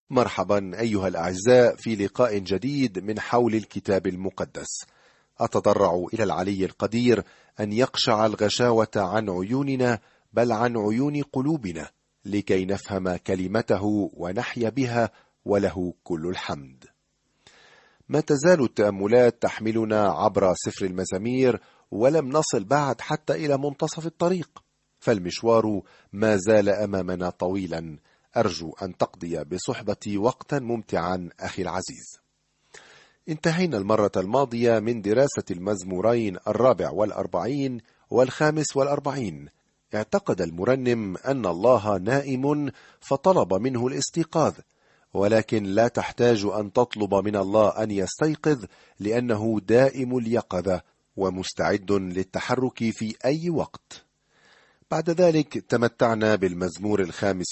مرحبا أيها الأعزاء في لقاء جديد من حول الكتاب المقدس. أتضرع إلى العلي القدير أن يقشع الغشاوة عن عيوننا، بل عن عيون قلوبنا، لكي نفهم كلمته ونحيا بها، وله كل الحمد. ما تزال التأملات تحملنا عبر سفر المزامير، ولم نصل بعد حتى إلى منتصف الطريق، فالمشوار ما زال أمامنا طويلا. أرجو أن تقضي بصحبتي وقتا ممتعا أخي العزيز. انتهينا المرة الماضية من دراسة المزمورين 44 و45. اعتقد المرنم أن الله نائم فطلب منه الاستيقاظ، ولكن لا تحتاج أن تطلب من الله أن يستيقظ، لأنه دائم اليقظة ومستعد للتحرك في أي وقت. بعد ذلك تمتعنا بالمزمور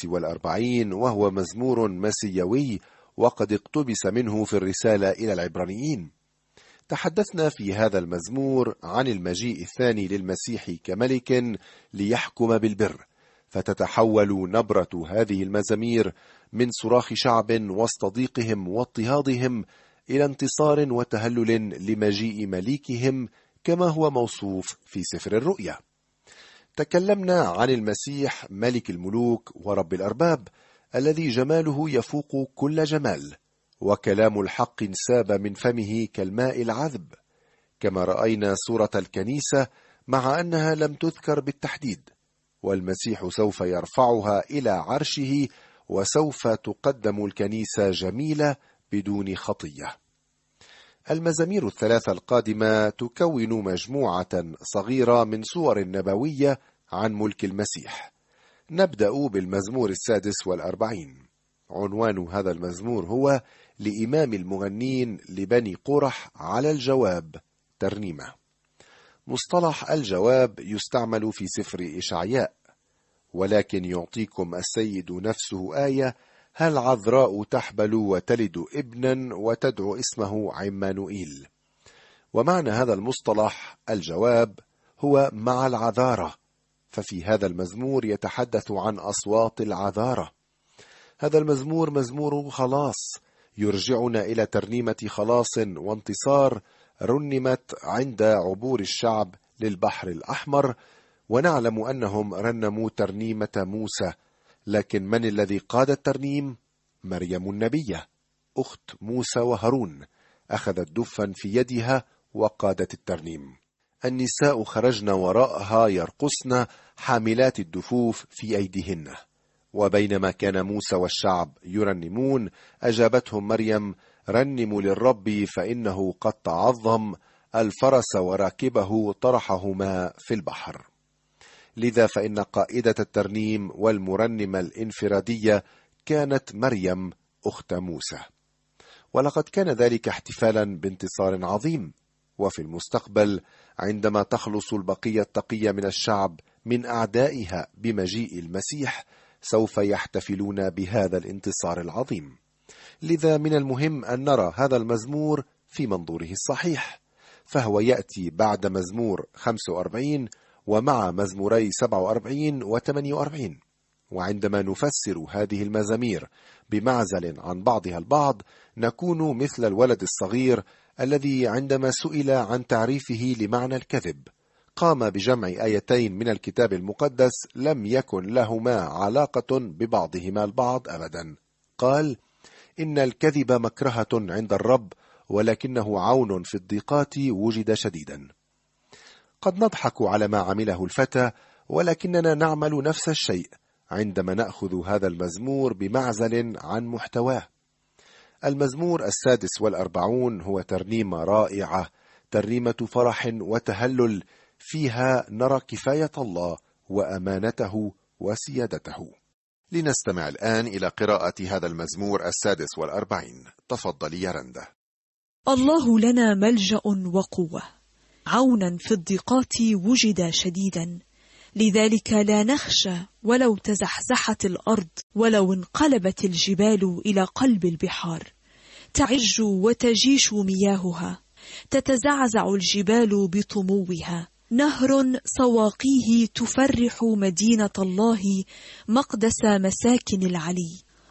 45، وهو مزمور مسيوي، وقد اقتبس منه في الرسالة إلى العبرانيين. تحدثنا في هذا المزمور عن المجيء الثاني للمسيح كملك ليحكم بالبر، فتتحول نبرة هذه المزامير من صراخ شعب وسط ضيقهم واضطهادهم إلى انتصار وتهلل لمجيء مليكهم، كما هو موصوف في سفر الرؤيا. تكلمنا عن المسيح ملك الملوك ورب الأرباب، الذي جماله يفوق كل جمال، وكلام الحق ساب من فمه كالماء العذب. كما رأينا صورة الكنيسة مع أنها لم تذكر بالتحديد، والمسيح سوف يرفعها إلى عرشه، وسوف تقدم الكنيسة جميلة بدون خطية. المزامير الثلاثة القادمة تكون مجموعة صغيرة من صور نبوية عن ملك المسيح. نبدأ بالمزمور 46. عنوان هذا المزمور هو لإمام المغنين لبني قرح على الجواب، ترنيمة. مصطلح الجواب يستعمل في سفر إشعياء، ولكن يعطيكم السيد نفسه آية: هل عذراء تحبل وتلد ابنا وتدعو اسمه عمانوئيل. ومعنى هذا المصطلح الجواب هو مع العذارة، ففي هذا المزمور يتحدث عن أصوات العذارة. هذا المزمور مزمور خلاص، يرجعنا إلى ترنيمة خلاص وانتصار رنمت عند عبور الشعب للبحر الأحمر، ونعلم أنهم رنموا ترنيمة موسى، لكن من الذي قاد الترنيم؟ مريم النبية، أخت موسى وهارون، أخذت دفا في يدها وقادت الترنيم. النساء خرجن وراءها يرقصن حاملات الدفوف في أيديهن. وبينما كان موسى والشعب يرنمون، أجابتهم مريم: رنموا للرب فإنه قد تعظم، الفرس وراكبه طرحهما في البحر. لذا فإن قائدة الترنيم والمرنمة الانفرادية كانت مريم أخت موسى. ولقد كان ذلك احتفالا بانتصار عظيم، وفي المستقبل عندما تخلص البقية التقية من الشعب من أعدائها بمجيء المسيح، سوف يحتفلون بهذا الانتصار العظيم. لذا من المهم أن نرى هذا المزمور في منظوره الصحيح، فهو يأتي بعد مزمور 45 ومع مزموري 47 و48. وعندما نفسر هذه المزامير بمعزل عن بعضها البعض، نكون مثل الولد الصغير الذي عندما سئل عن تعريفه لمعنى الكذب، قام بجمع آيتين من الكتاب المقدس لم يكن لهما علاقة ببعضهما البعض أبدا. قال: إن الكذب مكرهة عند الرب، ولكنه عون في الضيقات وجد شديدا. قد نضحك على ما عمله الفتى، ولكننا نعمل نفس الشيء عندما نأخذ هذا المزمور بمعزل عن محتواه. المزمور 46 هو ترنيمة رائعة، ترنيمة فرح وتهلل، فيها نرى كفاية الله وأمانته وسيادته. لنستمع الآن إلى قراءة هذا المزمور 46. تفضلي يا رندا. الله لنا ملجأ وقوة، عونا في الضيقات وجد شديدا، لذلك لا نخشى ولو تزحزحت الأرض، ولو انقلبت الجبال إلى قلب البحار. تعج وتجيش مياهها، تتزعزع الجبال بطموها. نهر سواقيه تفرح مدينة الله، مقدس مساكن العلي.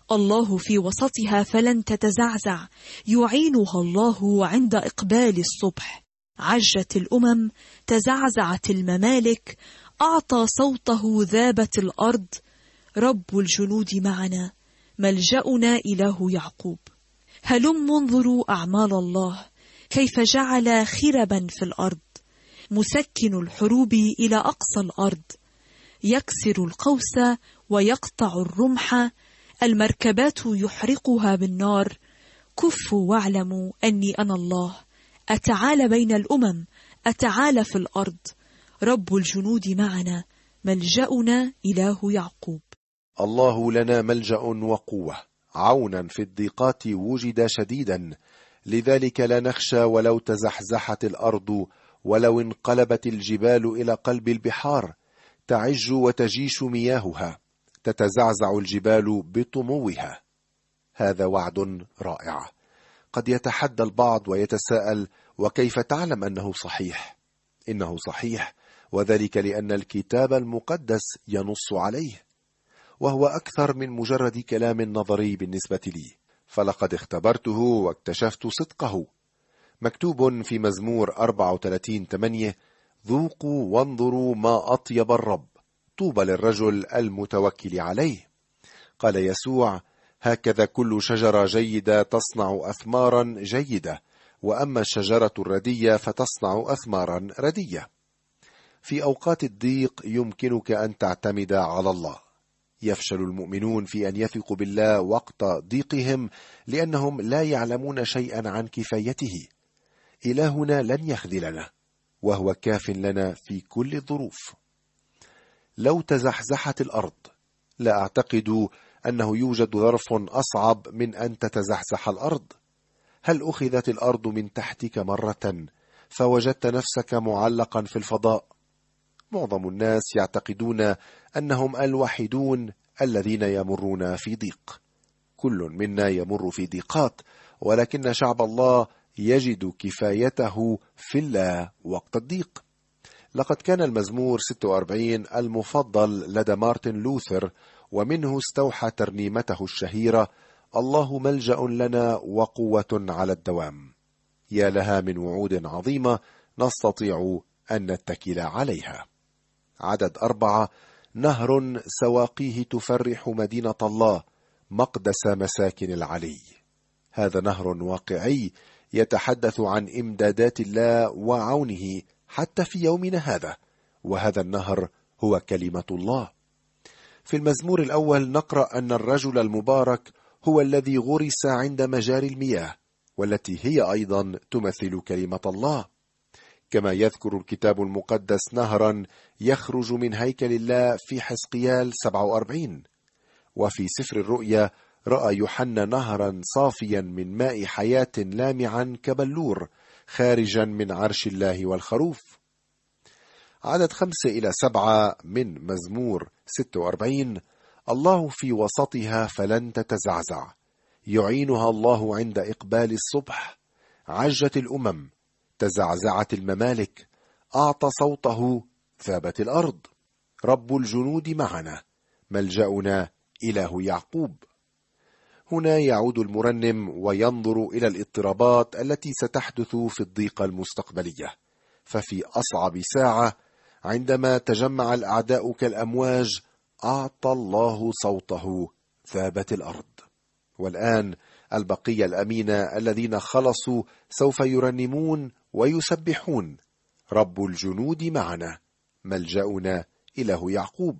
الله في وسطها فلن تتزعزع، يعينها الله عند إقبال الصبح. عجت الأمم، تزعزعت الممالك، أعطى صوته ذابت الأرض. رب الجنود معنا، ملجأنا إله يعقوب. هلم انظروا أعمال الله، كيف جعل خربا في الأرض، مسكن الحروب إلى أقصى الأرض. يكسر القوس ويقطع الرمح، المركبات يحرقها بالنار. كفوا واعلموا أني أنا الله، أتعالى بين الأمم، أتعالى في الأرض. رب الجنود معنا، ملجأنا إله يعقوب. الله لنا ملجأ وقوة، عونا في الضيقات وجد شديدا، لذلك لا نخشى ولو تزحزحت الأرض، ولو انقلبت الجبال إلى قلب البحار. تعج وتجيش مياهها، تتزعزع الجبال بطموها. هذا وعد رائع. قد يتحدى البعض ويتساءل: وكيف تعلم أنه صحيح؟ إنه صحيح، وذلك لأن الكتاب المقدس ينص عليه، وهو أكثر من مجرد كلام نظري بالنسبة لي، فلقد اختبرته واكتشفت صدقه. مكتوب في مزمور 34:8: ذوقوا وانظروا ما أطيب الرب، طوبى للرجل المتوكل عليه. قال يسوع: هكذا كل شجرة جيدة تصنع أثمارا جيدة، وأما الشجرة الردية فتصنع أثمارا ردية. في أوقات الضيق يمكنك أن تعتمد على الله. يفشل المؤمنون في أن يثقوا بالله وقت ضيقهم، لأنهم لا يعلمون شيئا عن كفايته. إلهنا لن يخذلنا، وهو كاف لنا في كل الظروف. لو تزحزحت الأرض، لا أعتقد أنه يوجد ظرف أصعب من أن تتزحزح الأرض. هل أخذت الأرض من تحتك مرة فوجدت نفسك معلقا في الفضاء؟ معظم الناس يعتقدون أنهم الوحيدون الذين يمرون في ضيق. كل منا يمر في ضيقات، ولكن شعب الله يجد كفايته في الله وقت الضيق. لقد كان المزمور 46 المفضل لدى مارتن لوثر، ومنه استوحى ترنيمته الشهيرة: الله ملجأ لنا وقوة على الدوام. يا لها من وعود عظيمة نستطيع أن نتكل عليها. عدد 4: نهر سواقيه تفرح مدينة الله، مقدس مساكن العلي. هذا نهر واقعي يتحدث عن إمدادات الله وعونه حتى في يومنا هذا، وهذا النهر هو كلمة الله. في المزمور الأول نقرأ أن الرجل المبارك هو الذي غرس عند مجاري المياه، والتي هي أيضا تمثل كلمة الله. كما يذكر الكتاب المقدس نهرا يخرج من هيكل الله في حزقيال 47. وفي سفر الرؤيا رأى يوحنا نهرا صافيا من ماء حياة لامعا كبلور خارجا من عرش الله والخروف. عدد 5-7 من مزمور 46: الله في وسطها فلن تتزعزع، يعينها الله عند إقبال الصبح. عجت الأمم، تزعزعت الممالك، أعطى صوته، ثابت الأرض. رب الجنود معنا، ملجأنا إله يعقوب. هنا يعود المرنم وينظر إلى الاضطرابات التي ستحدث في الضيقة المستقبلية. ففي أصعب ساعة عندما تجمع الأعداء كالأمواج، أعطى الله صوته، ثابت الأرض. والآن البقية الأمينة الذين خلصوا سوف يرنمون ويسبحون: رب الجنود معنا، ملجأنا إله يعقوب.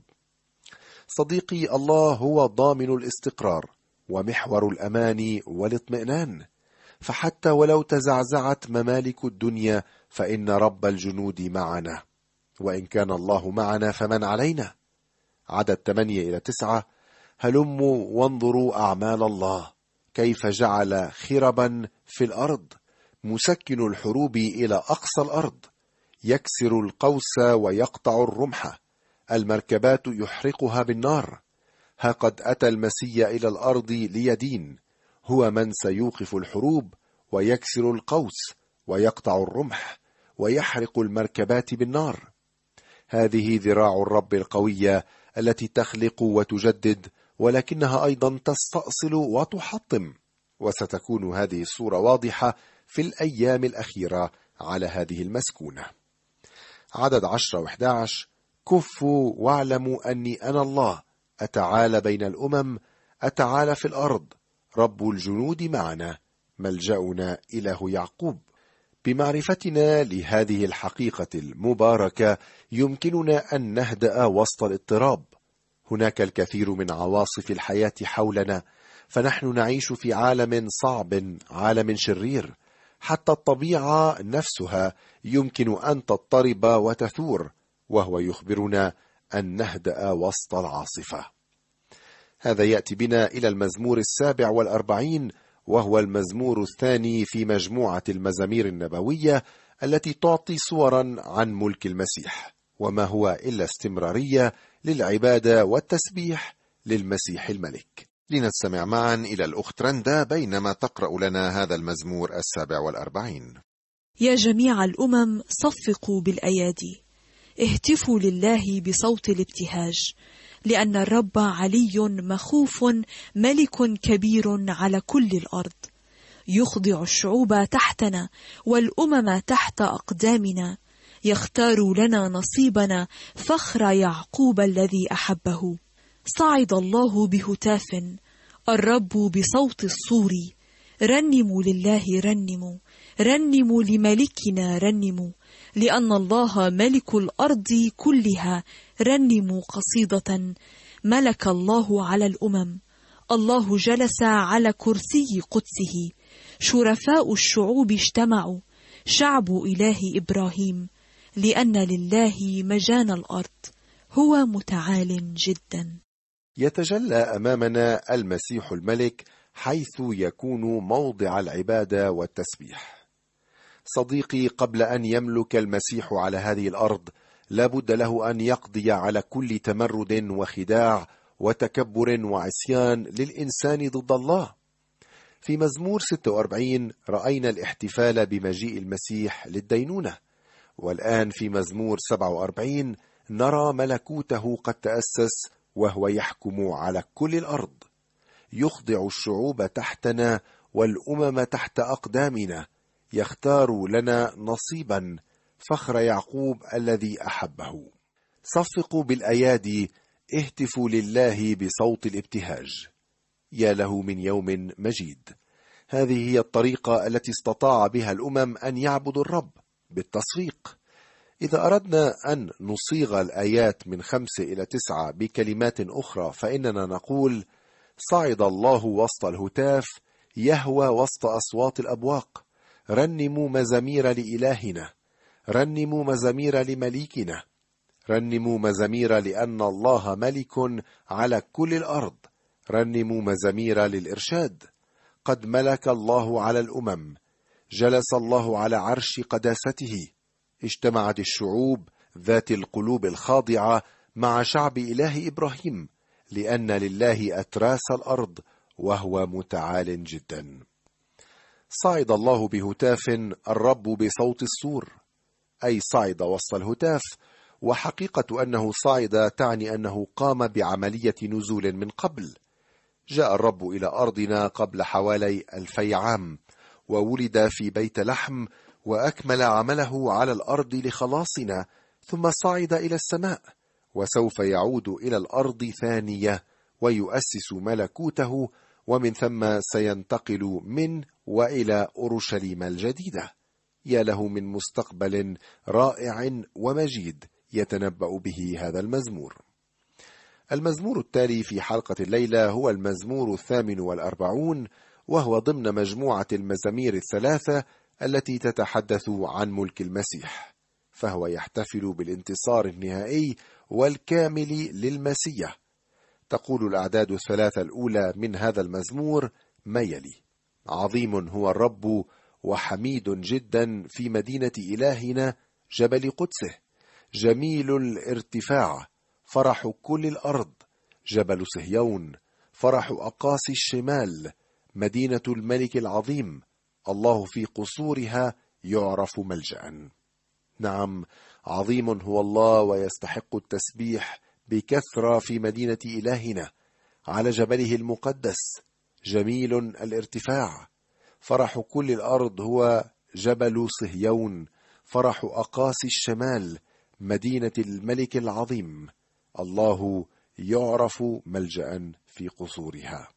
صديقي، الله هو ضامن الاستقرار ومحور الأمان والاطمئنان، فحتى ولو تزعزعت ممالك الدنيا فإن رب الجنود معنا، وإن كان الله معنا فمن علينا. عدد 8-9: هلموا وانظروا أعمال الله، كيف جعل خربا في الأرض، مسكن الحروب إلى أقصى الأرض. يكسر القوس ويقطع الرمح، المركبات يحرقها بالنار. ها قد أتى المسيح إلى الأرض ليدين، هو من سيوقف الحروب ويكسر القوس ويقطع الرمح ويحرق المركبات بالنار. هذه ذراع الرب القوية التي تخلق وتجدد ولكنها أيضا تستأصل وتحطم، وستكون هذه الصورة واضحة في الأيام الأخيرة على هذه المسكونة. عدد 10 و11: كفوا واعلموا أني أنا الله، أتعالى بين الأمم، أتعالى في الأرض، رب الجنود معنا، ملجأنا إله يعقوب. بمعرفتنا لهذه الحقيقة المباركة يمكننا أن نهدأ وسط الاضطراب. هناك الكثير من عواصف الحياة حولنا، فنحن نعيش في عالم صعب، عالم شرير. حتى الطبيعة نفسها يمكن أن تضطرب وتثور، وهو يخبرنا أن نهدأ وسط العاصفة. هذا يأتي بنا إلى المزمور 47، وهو المزمور الثاني في مجموعة المزامير النبوية التي تعطي صورا عن ملك المسيح، وما هو إلا استمرارية للعبادة والتسبيح للمسيح الملك. لنستمع معا إلى الأخت رندا بينما تقرأ لنا هذا المزمور 47. يا جميع الأمم صفقوا بالأيادي، اهتفوا لله بصوت الابتهاج، لأن الرب علي مخوف، ملك كبير على كل الأرض. يخضع الشعوب تحتنا والأمم تحت أقدامنا، يختار لنا نصيبنا، فخر يعقوب الذي أحبه. صعد الله بهتاف، الرب بصوت الصور، رنموا لله رنموا، رنموا لملكنا رنموا، لأن الله ملك الأرض كلها، رنموا قصيدة. ملك الله على الأمم، الله جلس على كرسي قدسه، شرفاء الشعوب اجتمعوا، شعب إله إبراهيم، لأن لله مجان الأرض، هو متعال جدا. يتجلى أمامنا المسيح الملك حيث يكون موضع العبادة والتسبيح. صديقي، قبل أن يملك المسيح على هذه الأرض لابد له أن يقضي على كل تمرد وخداع وتكبر وعصيان للإنسان ضد الله. في مزمور 46 رأينا الاحتفال بمجيء المسيح للدينونة، والآن في مزمور 47 نرى ملكوته قد تأسس وهو يحكم على كل الأرض. يخضع الشعوب تحتنا والأمم تحت أقدامنا، يختار لنا نصيبا، فخر يعقوب الذي أحبه. صفقوا بالأيادي، اهتفوا لله بصوت الابتهاج. يا له من يوم مجيد. هذه هي الطريقة التي استطاع بها الأمم أن يعبدوا الرب، بالتصفيق. إذا أردنا أن نصيغ الآيات من 5 إلى 9 بكلمات أخرى فإننا نقول: صعد الله وسط الهتاف، يهوى وسط أصوات الأبواق، رنموا مزامير لإلهنا، رنموا مزامير لمليكنا، رنموا مزامير لأن الله ملك على كل الأرض، رنموا مزامير للإرشاد. قد ملك الله على الأمم، جلس الله على عرش قداسته، اجتمعت الشعوب ذات القلوب الخاضعة مع شعب إله إبراهيم، لأن لله أتراس الأرض وهو متعال جدا. صعد الله بهتاف، الرب بصوت الصور، أي صعد وسط الهتاف. وحقيقة أنه صعد تعني أنه قام بعملية نزول من قبل. جاء الرب إلى أرضنا قبل حوالي 2000 عام، وولد في بيت لحم، وأكمل عمله على الأرض لخلاصنا، ثم صعد إلى السماء، وسوف يعود إلى الأرض ثانية ويؤسس ملكوته، ومن ثم سينتقل من وإلى أورشليم الجديدة. يا له من مستقبل رائع ومجيد يتنبأ به هذا المزمور. المزمور التالي في حلقة الليلة هو المزمور 48، وهو ضمن مجموعة المزامير 3 التي تتحدث عن ملك المسيح، فهو يحتفل بالانتصار النهائي والكامل للمسيح. تقول الأعداد 3 الأولى من هذا المزمور ما يلي: عظيم هو الرب وحميد جدا في مدينة إلهنا جبل قدسه، جميل الارتفاع، فرح كل الأرض، جبل صهيون، فرح أقاصي الشمال، مدينة الملك العظيم، الله في قصورها يعرف ملجأ. نعم، عظيم هو الله ويستحق التسبيح بكثرة في مدينة إلهنا. على جبله المقدس جميل الارتفاع. فرح كل الأرض هو جبل صهيون، فرح أقاصي الشمال مدينة الملك العظيم. الله يعرف ملجأ في قصورها.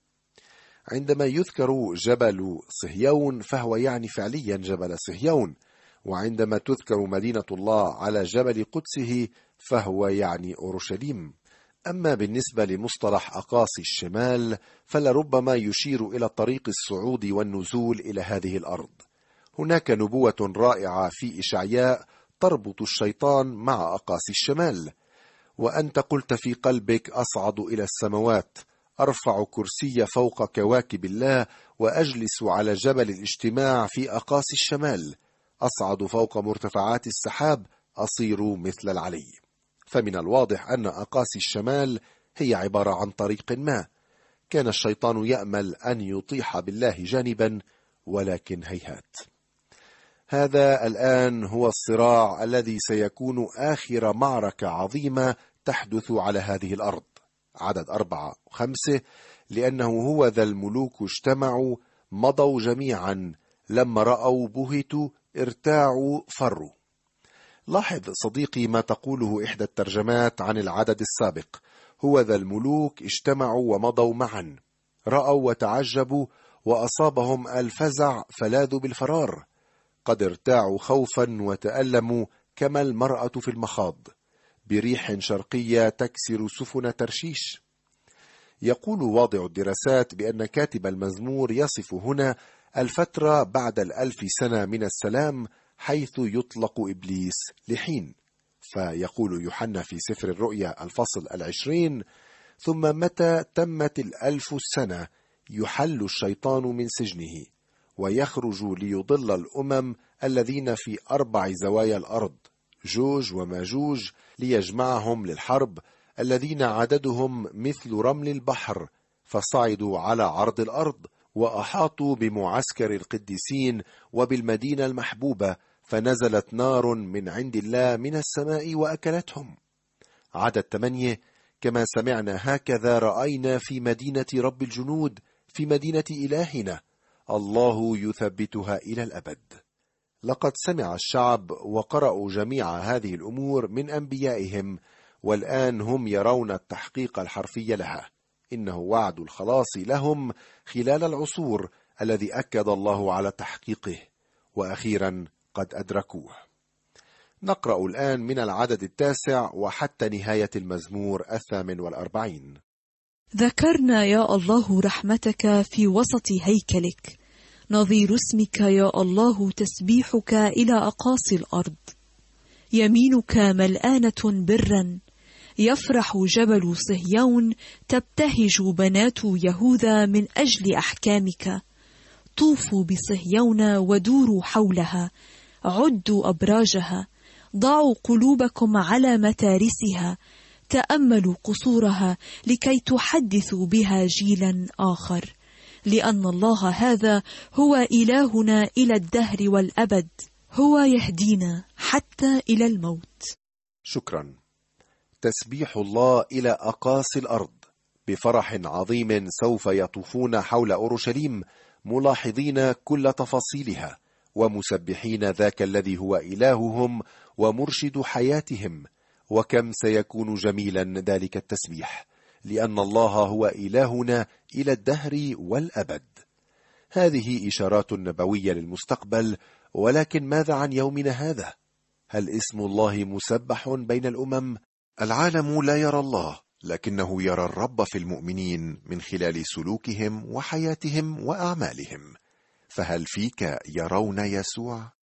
عندما يذكر جبل صهيون فهو يعني فعليا جبل صهيون، وعندما تذكر مدينة الله على جبل قدسه فهو يعني أورشليم. أما بالنسبة لمصطلح أقاصي الشمال فلربما يشير إلى طريق الصعود والنزول إلى هذه الأرض. هناك نبوة رائعة في إشعياء تربط الشيطان مع أقاصي الشمال: وأنت قلت في قلبك أصعد إلى السماوات، أرفع كرسي فوق كواكب الله، وأجلس على جبل الاجتماع في أقاصي الشمال، أصعد فوق مرتفعات السحاب، أصير مثل العلي. فمن الواضح أن أقاصي الشمال هي عبارة عن طريق ما. كان الشيطان يأمل أن يطيح بالله جانبا، ولكن هيهات. هذا الآن هو الصراع الذي سيكون آخر معركة عظيمة تحدث على هذه الأرض. عدد 4 و5: لأنه هو ذا الملوك اجتمعوا، مضوا جميعا، لما رأوا بهتوا، ارتاعوا، فروا. لاحظ صديقي ما تقوله إحدى الترجمات عن العدد السابق: هو ذا الملوك اجتمعوا ومضوا معا، رأوا وتعجبوا، وأصابهم الفزع فلاذوا بالفرار، قد ارتاعوا خوفا وتألموا كما المرأة في المخاض، بريح شرقية تكسر سفن ترشيش. يقول واضع الدراسات بأن كاتب المزمور يصف هنا الفترة بعد 1000 سنة من السلام، حيث يطلق إبليس لحين. فيقول يوحنا في سفر الرؤيا الفصل 20: ثم متى تمت 1000 سنة يحل الشيطان من سجنه، ويخرج ليضل الأمم الذين في 4 زوايا الأرض، جوج وماجوج، ليجمعهم للحرب، الذين عددهم مثل رمل البحر، فصعدوا على عرض الأرض، وأحاطوا بمعسكر القديسين وبالمدينة المحبوبة، فنزلت نار من عند الله من السماء وأكلتهم. عدد 8: كما سمعنا هكذا رأينا في مدينة رب الجنود، في مدينة إلهنا، الله يثبتها إلى الأبد. لقد سمع الشعب وقرأوا جميع هذه الأمور من أنبيائهم، والآن هم يرون التحقيق الحرفي لها. إنه وعد الخلاص لهم خلال العصور الذي أكد الله على تحقيقه، وأخيرا قد أدركوه. نقرأ الآن من العدد 9 وحتى نهاية المزمور 48. ذكرنا يا الله رحمتك في وسط هيكلك، نظير اسمك يا الله تسبيحك إلى أقاصي الأرض. يمينك ملآنة برا، يفرح جبل صهيون، تبتهج بنات يهوذا من أجل أحكامك. طوفوا بصهيون ودوروا حولها، عدوا أبراجها، ضعوا قلوبكم على متارسها، تأملوا قصورها لكي تحدثوا بها جيلا آخر، لأن الله هذا هو إلهنا إلى الدهر والأبد، هو يهدينا حتى إلى الموت. شكرا. تسبيح الله إلى أقاصي الأرض. بفرح عظيم سوف يطوفون حول أورشليم، ملاحظين كل تفاصيلها، ومسبحين ذاك الذي هو إلههم ومرشد حياتهم. وكم سيكون جميلا ذلك التسبيح، لأن الله هو إلهنا إلى الدهر والأبد. هذه إشارات نبوية للمستقبل، ولكن ماذا عن يومنا هذا؟ هل اسم الله مسبح بين الأمم؟ العالم لا يرى الله، لكنه يرى الرب في المؤمنين من خلال سلوكهم وحياتهم وأعمالهم. فهل فيك يرون يسوع؟